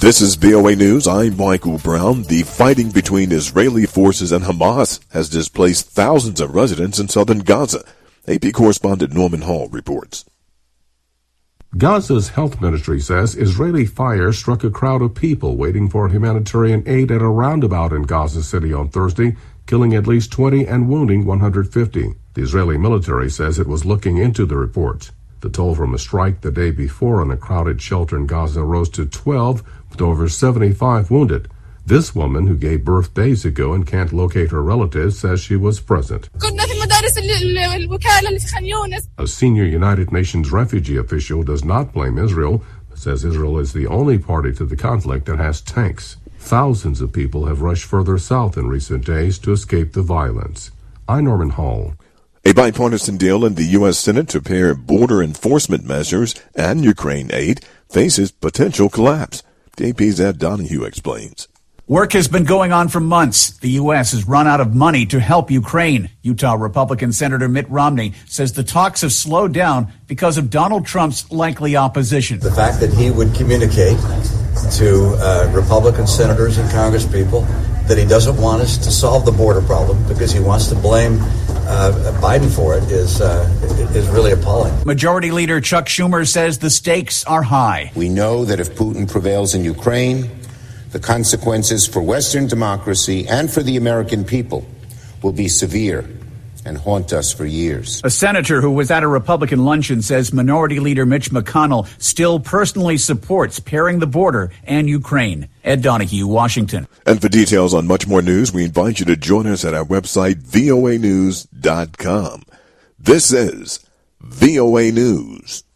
This is VOA News. I'm Michael Brown. The fighting between Israeli forces and Hamas has displaced thousands of residents in southern Gaza. AP correspondent Norman Hall reports. Gaza's health ministry says Israeli fire struck a crowd of people waiting for humanitarian aid at a roundabout in Gaza City on Thursday, killing at least 20 and wounding 150. The Israeli military says it was looking into the report. The toll from a strike the day before in a crowded shelter in Gaza rose to 12, with over 75 wounded. This woman, who gave birth days ago and can't locate her relatives, says she was present. A senior United Nations refugee official does not blame Israel, but says Israel is the only party to the conflict that has tanks. Thousands of people have rushed further south in recent days to escape the violence. I'm Norman Hall. A bipartisan deal in the U.S. Senate to pair border enforcement measures and Ukraine aid faces potential collapse. AP's Ed Donahue explains. Work has been going on for months. The U.S. has run out of money to help Ukraine. Utah Republican Senator Mitt Romney says the talks have slowed down because of Donald Trump's likely opposition. The fact that he would communicate to Republican senators and congresspeople that he doesn't want us to solve the border problem because he wants to blame Biden for it is really appalling. Majority Leader Chuck Schumer says the stakes are high. We know that if Putin prevails in Ukraine, the consequences for Western democracy and for the American people will be severe and haunt us for years. A senator who was at a Republican luncheon says Minority Leader Mitch McConnell still personally supports pairing the border and Ukraine. Ed Donahue, Washington. And for details on much more news, we invite you to join us at our website, voanews.com. This is VOA News.